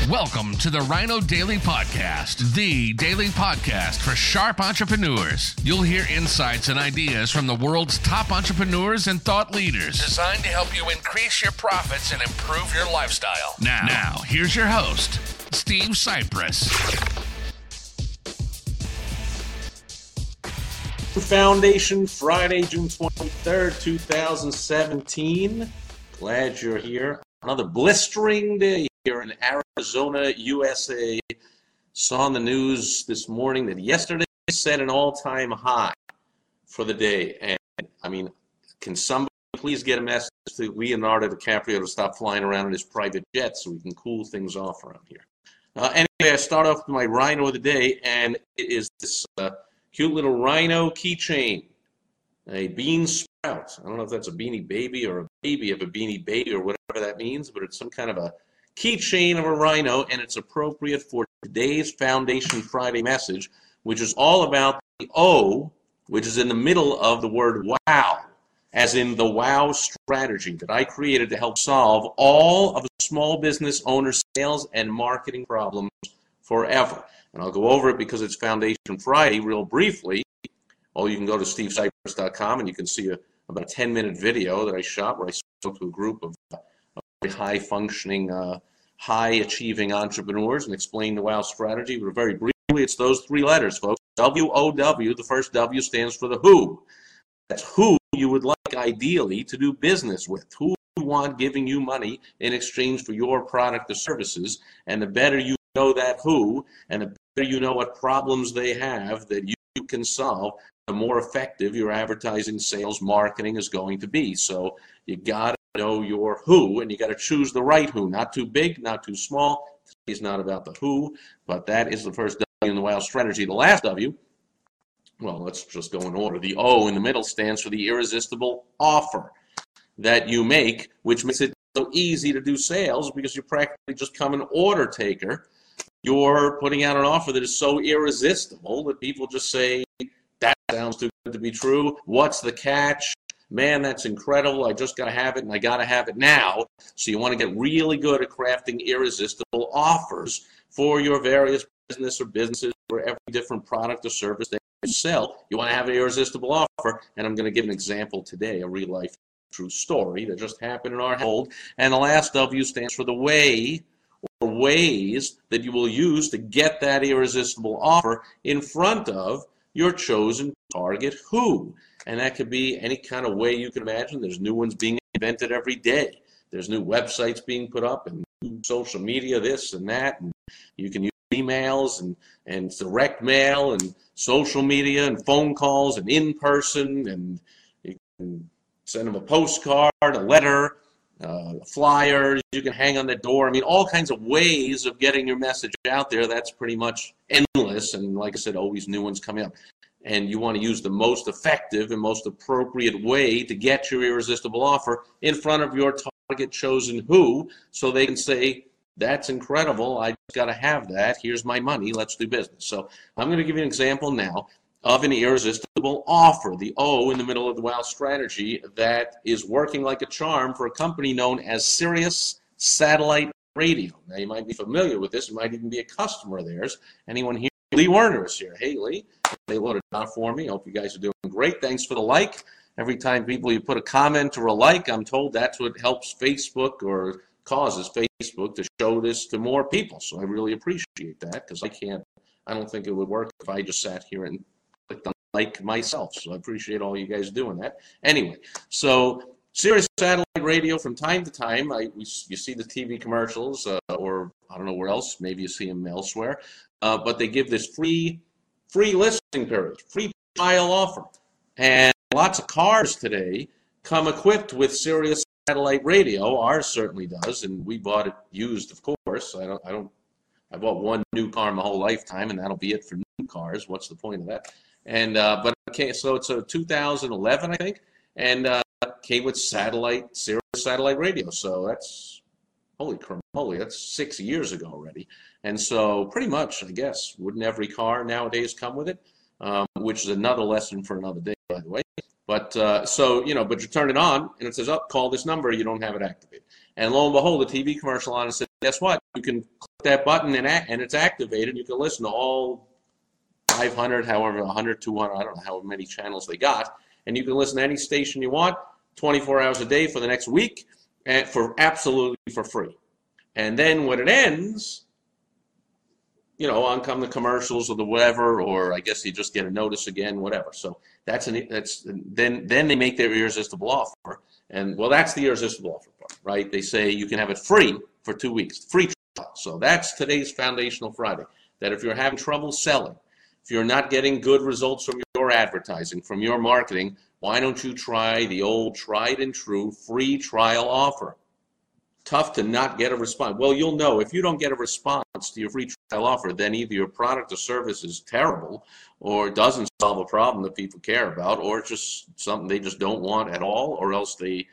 Welcome to the Rhino Daily Podcast, the daily podcast for sharp entrepreneurs. You'll hear insights and ideas from the world's top entrepreneurs and thought leaders, designed to help you increase your profits and improve your lifestyle. Now here's your host, Steve Cypress. Foundation, Friday, June 23rd, 2017. Glad you're here. Another blistering day here in Arizona, USA. Saw in the news this morning that yesterday set an all-time high for the day. And, I mean, can somebody please get a message to Leonardo DiCaprio to stop flying around in his private jet so we can cool things off around here? Anyway, I start off with my Rhino of the day, and it is this cute little Rhino keychain, a bean sprout. I don't know if that's a Beanie Baby or a baby of a Beanie Baby or whatever that means, but it's some kind of a keychain of a rhino, and it's appropriate for today's Foundation Friday message, which is all about the O, which is in the middle of the word wow, as in the wow strategy that I created to help solve all of the small business owners' sales and marketing problems forever. And I'll go over it because it's Foundation Friday real briefly. Well, you can go to stevecypress.com and you can see about a 10-minute video that I shot where I spoke to a group of very high-functioning, high-achieving entrepreneurs and explained the WOW strategy. But very briefly, it's those three letters, folks. W-O-W, the first W stands for the who. That's who you would like, ideally, to do business with. Who you want giving you money in exchange for your product or services. And the better you know that who, and the better you know what problems they have that you can solve, the more effective your advertising, sales, marketing is going to be. So you got to know your who, and you got to choose the right who. Not too big, not too small. Today's not about the who, but that is the first W in the WOW strategy. The last W, well, let's just go in order. The O in the middle stands for the irresistible offer that you make, which makes it so easy to do sales because you're practically just become an order taker. You're putting out an offer that is so irresistible that people just say, that sounds too good to be true. What's the catch? Man, that's incredible. I just got to have it, and I got to have it now. So you want to get really good at crafting irresistible offers for your various business or businesses or every different product or service that you sell. You want to have an irresistible offer, and I'm going to give an example today, a real-life true story that just happened in our household. And the last W stands for the way, or ways that you will use to get that irresistible offer in front of your chosen target who. And that could be any kind of way you can imagine. There's new ones being invented every day. There's new websites being put up and new social media, this and that. And you can use emails and direct mail and social media and phone calls and in-person, and you can send them a postcard, a letter, a flyer you can hang on the door. I mean, all kinds of ways of getting your message out there. That's pretty much endless, and like I said, always new ones coming up. And you want to use the most effective and most appropriate way to get your irresistible offer in front of your target chosen who, so they can say, that's incredible, I just got to have that, here's my money, let's do business. So I'm going to give you an example now of an irresistible offer, the O in the middle of the WOW strategy, that is working like a charm for a company known as Sirius Satellite Radio. Now, you might be familiar with this. You might even be a customer of theirs. Anyone here? Lee Werner is here. Hey, Lee. They loaded it out for me. Hope you guys are doing great. Thanks for the like. Every time you put a comment or a like, I'm told that's what helps Facebook or causes Facebook to show this to more people. So I really appreciate that, because I don't think it would work if I just sat here and clicked on like myself. So I appreciate all you guys doing that. Anyway, so Sirius Satellite Radio, from time to time, you see the TV commercials, or I don't know where else, maybe you see them elsewhere, but they give this free listing period, free trial offer. And lots of cars today come equipped with Sirius Satellite Radio. Ours certainly does, and we bought it used, of course. I bought one new car my whole lifetime, and that'll be it for new cars. What's the point of that? And but okay, so it's a 2011, I think, and came with Sirius Satellite Radio. So that's holy, that's 6 years ago already. And so pretty much, I guess, wouldn't every car nowadays come with it? Which is another lesson for another day, by the way. But but you turn it on and it says, oh, call this number, you don't have it activated. And lo and behold, the TV commercial on it says, guess what? You can click that button and it's activated. You can listen to all 500, however, 100, 200, I don't know how many channels they got. And you can listen to any station you want 24 hours a day for the next week and for absolutely for free. And then when it ends, you know, on come the commercials or the whatever, or I guess you just get a notice again, whatever. So then they make their irresistible offer. And well, that's the irresistible offer part, right? They say you can have it free for 2 weeks, free trial. So that's today's Foundational Friday, that if you're having trouble selling, if you're not getting good results from your advertising, from your marketing, why don't you try the old tried and true free trial offer? Tough to not get a response. Well, you'll know if you don't get a response to your free trial offer, then either your product or service is terrible, or it doesn't solve a problem that people care about, or it's just something they just don't want at all, or else they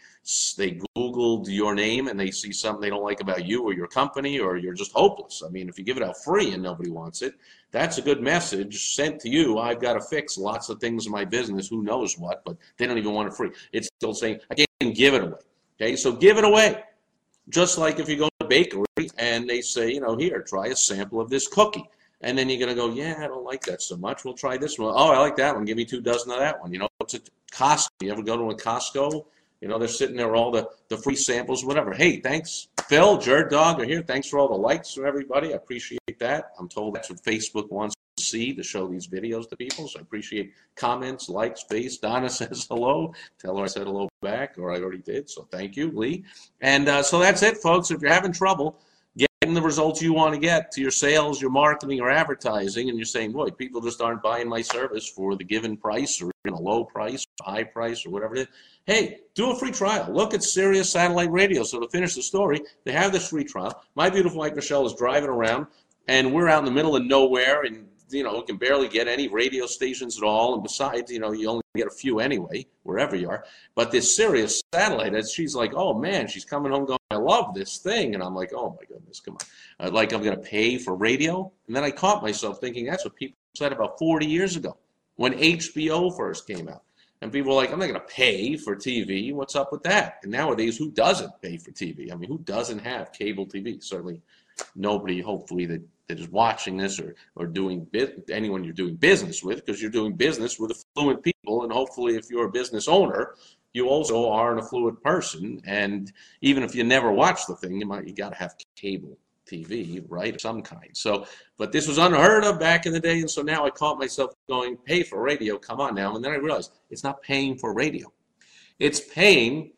Googled your name and they see something they don't like about you or your company, or you're just hopeless. I mean, if you give it out free and nobody wants it, that's a good message sent to you. I've got to fix lots of things in my business, who knows what, but they don't even want it free. It's still saying, I can't even give it away. Okay, so give it away. Just like if you go to a bakery and they say, you know, here, try a sample of this cookie. And then you're going to go, yeah, I don't like that so much. We'll try this one. Oh, I like that one. Give me 2 dozen of that one. You know, it's a Costco. You ever go to a Costco? You know, they're sitting there, all the free samples, whatever. Hey, thanks, Phil, Jerd Dog are here. Thanks for all the likes from everybody. I appreciate that. I'm told that's what Facebook wants to see, to show these videos to people. So I appreciate comments, likes, face. Donna says hello. Tell her I said hello back, or I already did. So thank you, Lee. And so that's it, folks. If you're having trouble getting the results you want to get to your sales, your marketing, or advertising, and you're saying, boy, people just aren't buying my service for the given price, or a low price, high price, or whatever it is, hey, do a free trial. Look at Sirius Satellite Radio. So to finish the story, they have this free trial. My beautiful wife, Michelle, is driving around, and we're out in the middle of nowhere, and you know, you can barely get any radio stations at all. And besides, you know, you only get a few anyway, wherever you are. But this Sirius Satellite, she's like, oh, man, she's coming home going, I love this thing. And I'm like, oh, my goodness, come on. Like, I'm going to pay for radio? And then I caught myself thinking that's what people said about 40 years ago when HBO first came out. And people were like, I'm not going to pay for TV. What's up with that? And nowadays, who doesn't pay for TV? I mean, who doesn't have cable TV? Certainly nobody, hopefully, that is watching this or doing anyone you're doing business with, because you're doing business with affluent people, and hopefully if you're a business owner, you also are an affluent person, and even if you never watch the thing, you got to have cable TV, right, of some kind. So, but this was unheard of back in the day, and so now I caught myself going, pay for radio, come on now, and then I realized it's not paying for radio. It's paying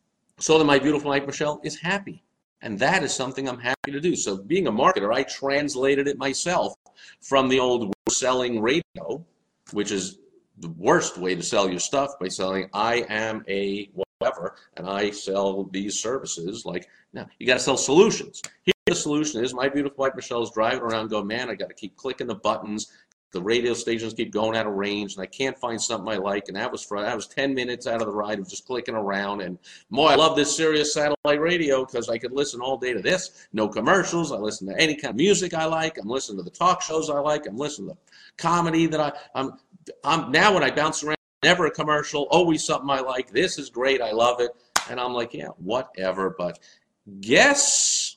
so that my beautiful wife, Michelle, is happy. And that is something I'm happy to do. So being a marketer, I translated it myself from the old selling radio, which is the worst way to sell your stuff, by selling, I am a whatever, and I sell these services. Like, no, you got to sell solutions. Here the solution is, my beautiful wife Michelle is driving around going, man, I got to keep clicking the buttons. The radio stations keep going out of range, and I can't find something I like. And that was 10 minutes out of the ride of just clicking around. And boy, I love this Sirius Satellite Radio because I could listen all day to this. No commercials. I listen to any kind of music I like. I'm listening to the talk shows I like. I'm listening to comedy that I'm now when I bounce around, never a commercial, always something I like. This is great. I love it. And I'm like, yeah, whatever. But guess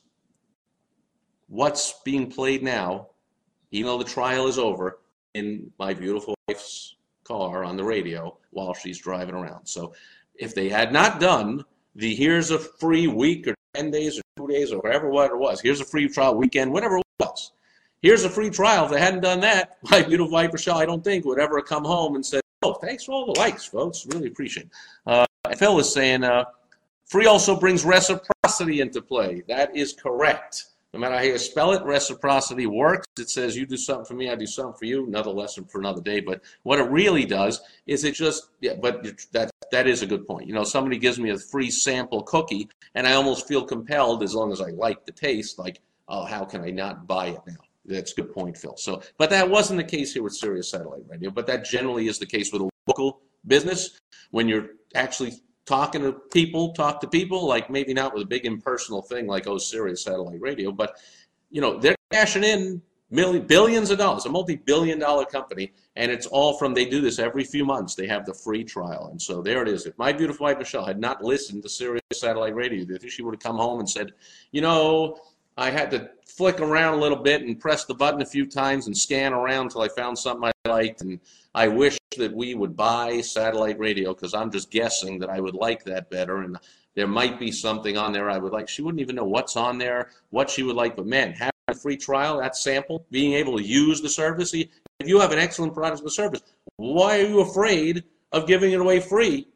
what's being played now, even though the trial is over, in my beautiful wife's car on the radio while she's driving around. So if they had not done the here's a free week or 10 days or 2 days or whatever what it was, here's a free trial weekend, whatever it was, here's a free trial. If they hadn't done that, my beautiful wife, Michelle, I don't think would ever come home and say, oh, thanks for all the likes, folks. Really appreciate it. Phil is saying, free also brings reciprocity into play. That is correct. No matter how you spell it, reciprocity works. It says you do something for me, I do something for you. Another lesson for another day. But what it really does is it just, yeah, but that is a good point. You know, somebody gives me a free sample cookie, and I almost feel compelled, as long as I like the taste, like, oh, how can I not buy it now? That's a good point, Phil. So, but that wasn't the case here with Sirius Satellite Radio, but that generally is the case with a local business when you're actually talk to people, like maybe not with a big impersonal thing like, oh, Sirius Satellite Radio, but, you know, they're cashing in billions of dollars, a multi-billion-dollar company, and it's all from, they do this every few months. They have the free trial, and so there it is. If my beautiful wife, Michelle, had not listened to Sirius Satellite Radio, she would have come home and said, you know, I had to flick around a little bit and press the button a few times and scan around until I found something I liked. And I wish that we would buy satellite radio because I'm just guessing that I would like that better. And there might be something on there I would like. She wouldn't even know what's on there, what she would like. But, man, having a free trial, that sample, being able to use the service. If you have an excellent product or service, why are you afraid of giving it away free?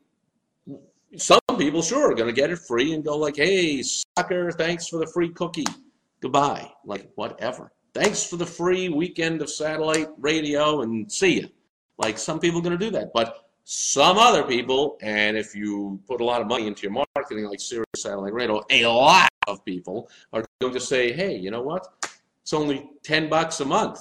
Some people, sure, are going to get it free and go like, hey, sucker, thanks for the free cookie. Goodbye. Like, whatever. Thanks for the free weekend of satellite radio and see you. Like, some people are going to do that. But some other people, and if you put a lot of money into your marketing like Sirius Satellite Radio, a lot of people are going to say, hey, you know what? It's only $10 a month.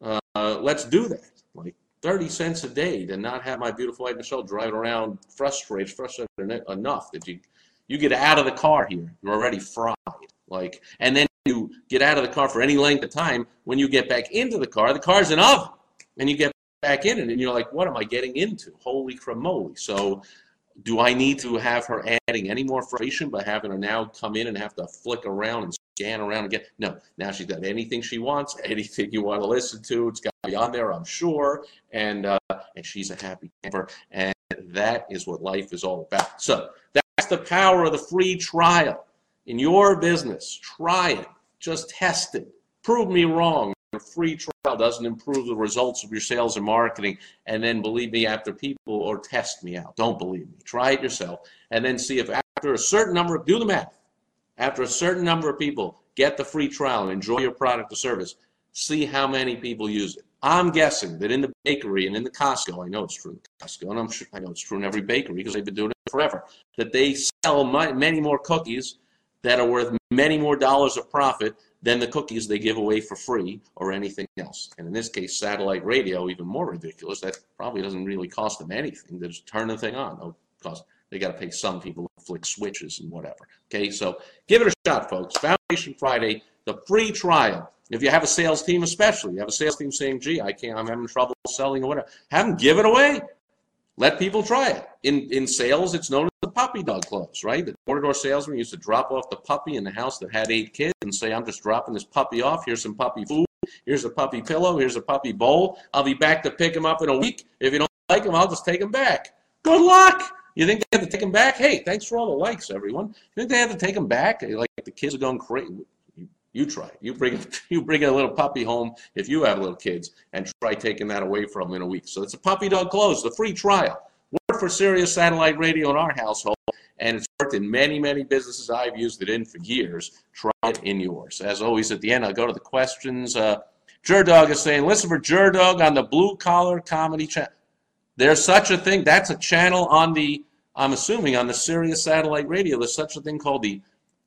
Let's do that. Like 30 cents a day to not have my beautiful wife Michelle driving around frustrated enough that you get out of the car here. You're already fried. Like, and then you get out of the car for any length of time. When you get back into the car's an oven. And you get back in it, and you're like, what am I getting into? Holy cramoly. So do I need to have her adding any more frustration by having her now come in and have to flick around and scan around again? No. Now she's got anything she wants, anything you want to listen to. It's got to be on there, I'm sure. And she's a happy camper. And that is what life is all about. So that's the power of the free trial. In your business, try it. Just test it. Prove me wrong. A free trial doesn't improve the results of your sales and marketing, and then believe me after people, or test me out. Don't believe me. Try it yourself, and then see if after a certain number, do the math, after a certain number of people get the free trial and enjoy your product or service, see how many people use it. I'm guessing that in the bakery and in the Costco, I know it's true in Costco, and I know it's true in every bakery because they've been doing it forever, that they sell many more cookies that are worth many more dollars of profit than the cookies they give away for free or anything else. And in this case, satellite radio, even more ridiculous. That probably doesn't really cost them anything. They just turn the thing on. No cost. They got to pay some people to flick switches and whatever. Okay, so give it a shot, folks. Foundation Friday, the free trial. If you have a sales team especially, you have a sales team saying, gee, I'm having trouble selling or whatever, have them give it away. Let people try it. In sales, it's known as the puppy dog close, right? The door-to-door salesman used to drop off the puppy in the house that had 8 kids and say, I'm just dropping this puppy off. Here's some puppy food. Here's a puppy pillow. Here's a puppy bowl. I'll be back to pick him up in a week. If you don't like him, I'll just take him back. Good luck. You think they have to take him back? Hey, thanks for all the likes, everyone. You think they have to take him back? Like the kids are going crazy. You try. You bring a little puppy home if you have little kids and try taking that away from them in a week. So it's a puppy dog close, the free trial. Worked for Sirius Satellite Radio in our household, and it's worked in many, many businesses I've used it in for years. Try it in yours. As always, at the end, I'll go to the questions. Jerdog is saying, listen for Jerdog on the Blue Collar Comedy Channel. There's such a thing. That's a channel on the, I'm assuming, on the Sirius Satellite Radio. There's such a thing called the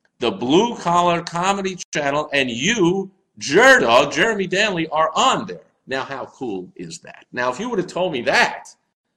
Blue Collar Comedy Channel, and you, Jerdog, Jeremy Danley, are on there. Now, how cool is that? Now, if you would have told me that,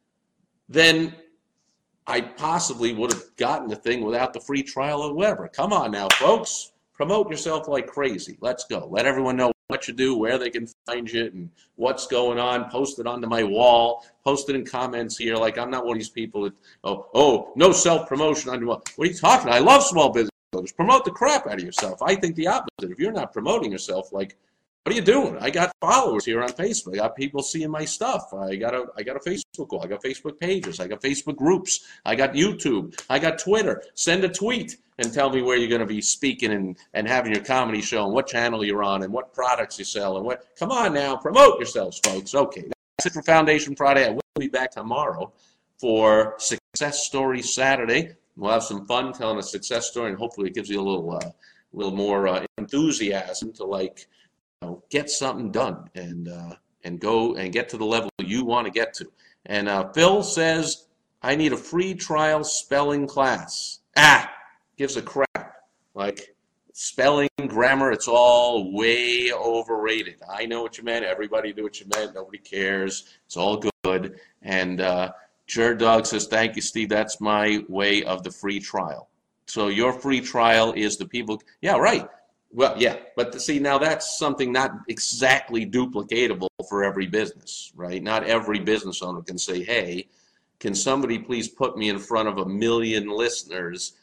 then I possibly would have gotten the thing without the free trial or whatever. Come on now, folks. Promote yourself like crazy. Let's go. Let everyone know what you do, where they can find you, and what's going on. Post it onto my wall. Post it in comments here. Like, I'm not one of these people that, no self-promotion on your wall. What are you talking about? I love small business owners. Promote the crap out of yourself. I think the opposite. If you're not promoting yourself, like, what are you doing? I got followers here on Facebook. I got people seeing my stuff. I got a Facebook wall. I got Facebook pages. I got Facebook groups. I got YouTube. I got Twitter. Send a tweet and tell me where you're going to be speaking and having your comedy show and what channel you're on and what products you sell and what. Come on now, promote yourselves, folks. Okay, that's it for Foundation Friday. I will be back tomorrow for Success Story Saturday. We'll have some fun telling a success story, and hopefully it gives you a little more enthusiasm to get something done and go and get to the level you want to get to. And Phil says, I need a free trial spelling class. Gives a crap. Like spelling, grammar, it's all way overrated. I know what you meant. Everybody knew what you meant. Nobody cares. It's all good. And Jerdog says, thank you, Steve. That's my way of the free trial. So your free trial is the people. Yeah, right. Well, yeah, but see, now that's something not exactly duplicatable for every business, right? Not every business owner can say, hey, can somebody please put me in front of 1 million listeners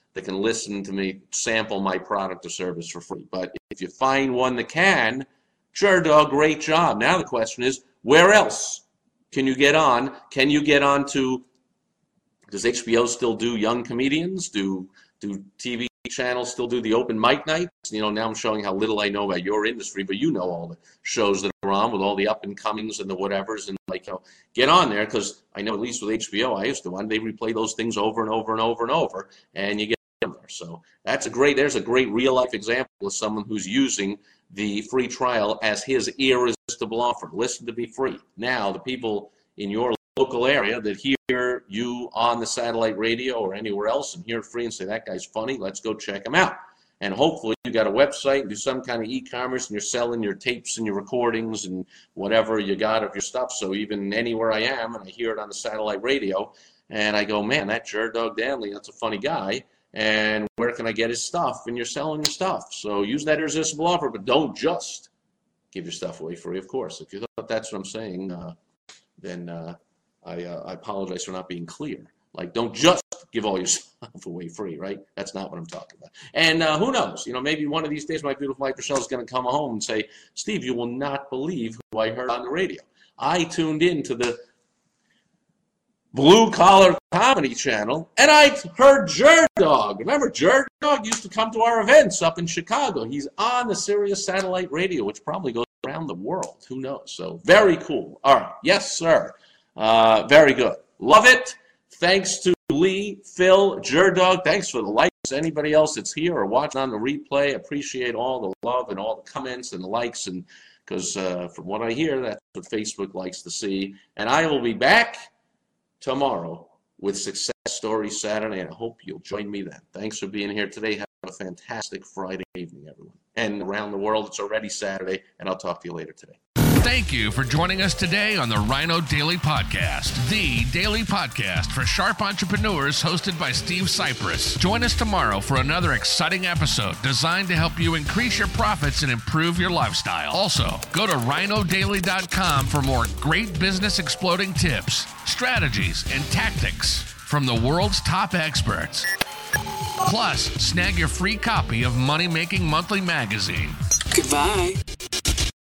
that can listen to me sample my product or service for free. But if you find one that can, sure, dog, great job. Now the question is, where else can you get on? Can you get on to, does HBO still do young comedians? Do TV channels still do the open mic nights? You know, now I'm showing how little I know about your industry, but you know all the shows that are on with all the up and comings and the whatevers, and like, you know, get on there, because I know at least with HBO, I used to one, they replay those things over and over and over and over, and you get on there. So there's a great real life example of someone who's using the free trial as his irresistible offer. Listen to me free. Now the people in your local area that hear you on the satellite radio or anywhere else and hear it free and say, that guy's funny, let's go check him out. And hopefully you got a website and do some kind of e-commerce and you're selling your tapes and your recordings and whatever you got of your stuff. So even anywhere I am and I hear it on the satellite radio and I go, man, that Jared Dog Danley, that's a funny guy. And where can I get his stuff? And you're selling your stuff. So use that irresistible offer, but don't just give your stuff away free, of course. If you thought that's what I'm saying, then I apologize for not being clear. Like, don't just give all your stuff away free, right? That's not what I'm talking about. And who knows? You know, maybe one of these days my beautiful wife Michelle is going to come home and say, Steve, you will not believe who I heard on the radio. I tuned in to the Blue Collar Comedy Channel, and I heard Jared Dog. Remember, Jared Dog used to come to our events up in Chicago. He's on the Sirius satellite radio, which probably goes around the world. Who knows? So very cool. All right. Yes, sir. Very good. Love it. Thanks to Lee, Phil, Jared Dog. Thanks for the likes. Anybody else that's here or watching on the replay, appreciate all the love and all the comments and the likes. And because from what I hear, that's what Facebook likes to see. And I will be back tomorrow with Success Story Saturday, and I hope you'll join me then. Thanks for being here today. Have a fantastic Friday evening, everyone. And around the world, it's already Saturday, and I'll talk to you later today. Thank you for joining us today on the Rhino Daily Podcast, the daily podcast for sharp entrepreneurs hosted by Steve Cypress. Join us tomorrow for another exciting episode designed to help you increase your profits and improve your lifestyle. Also, go to rhinodaily.com for more great business exploding tips, strategies, and tactics from the world's top experts. Plus, snag your free copy of Money Making Monthly magazine. Goodbye.